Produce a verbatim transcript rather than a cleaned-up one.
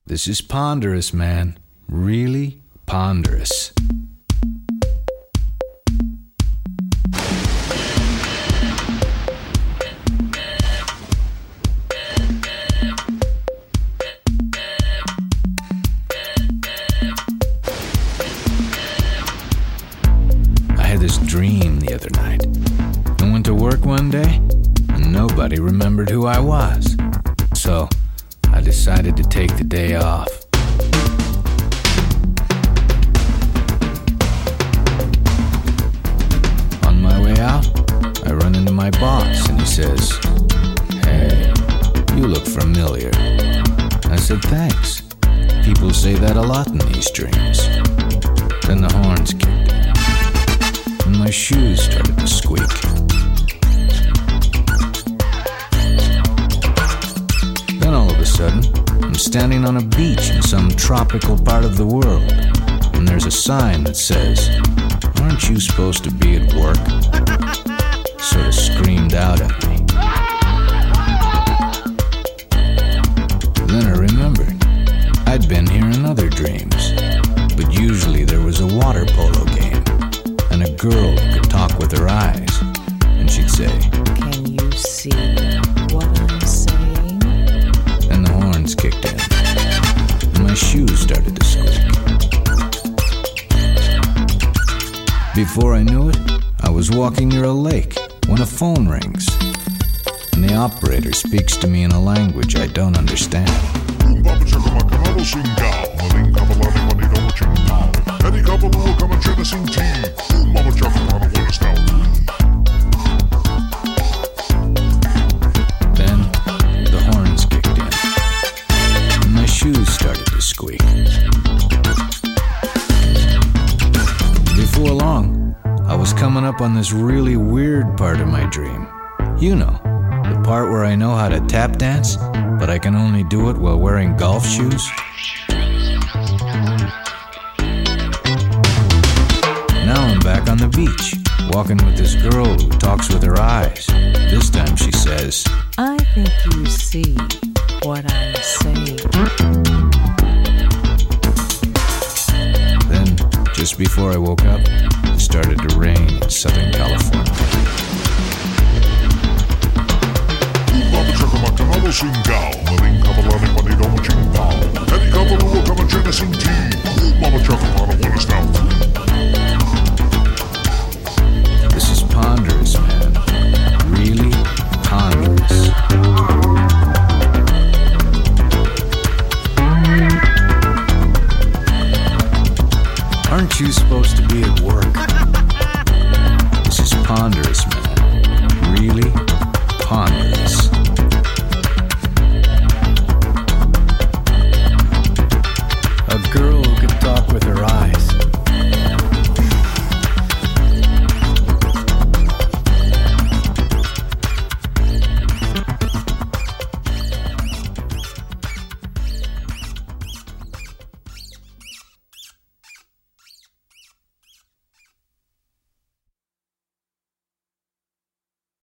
This is ponderous, man. Really ponderous. I had this dream the other night. I went to work one day, and nobody remembered who I was. So I decided to take the day off. On my way out, I run into my boss, and he says, "Hey, you look familiar." I said, "Thanks. People say that a lot in these dreams." Then the horns kicked in, and my shoes started to squeak. Then all of a sudden, I'm standing on a beach in some tropical part of the world, and there's a sign that says, "Aren't you supposed to be at work?" Sort of screamed out at me. Then I remembered, I'd been here in other dreams, but usually there was a water polo game, and a girl who could talk with her eyes, and she'd say, "Can you see what I'm saying?" And the horns kicked in, and my shoes started to squeak. Before I knew it, I was walking near a lake when a phone rings, and the operator speaks to me in a language I don't understand. Then the horns kicked in, and my shoes started to squeak. Before long, I was coming up on this really weird part of my dream. You know, the part where I know how to tap dance, but I can only do it while wearing golf shoes. Now I'm back on the beach, walking with this girl who talks with her eyes. This time she says, "I think you see what I'm saying." Then, just before I woke up, it started to rain in Southern California. This is ponderous, man. Really ponderous. Aren't you supposed to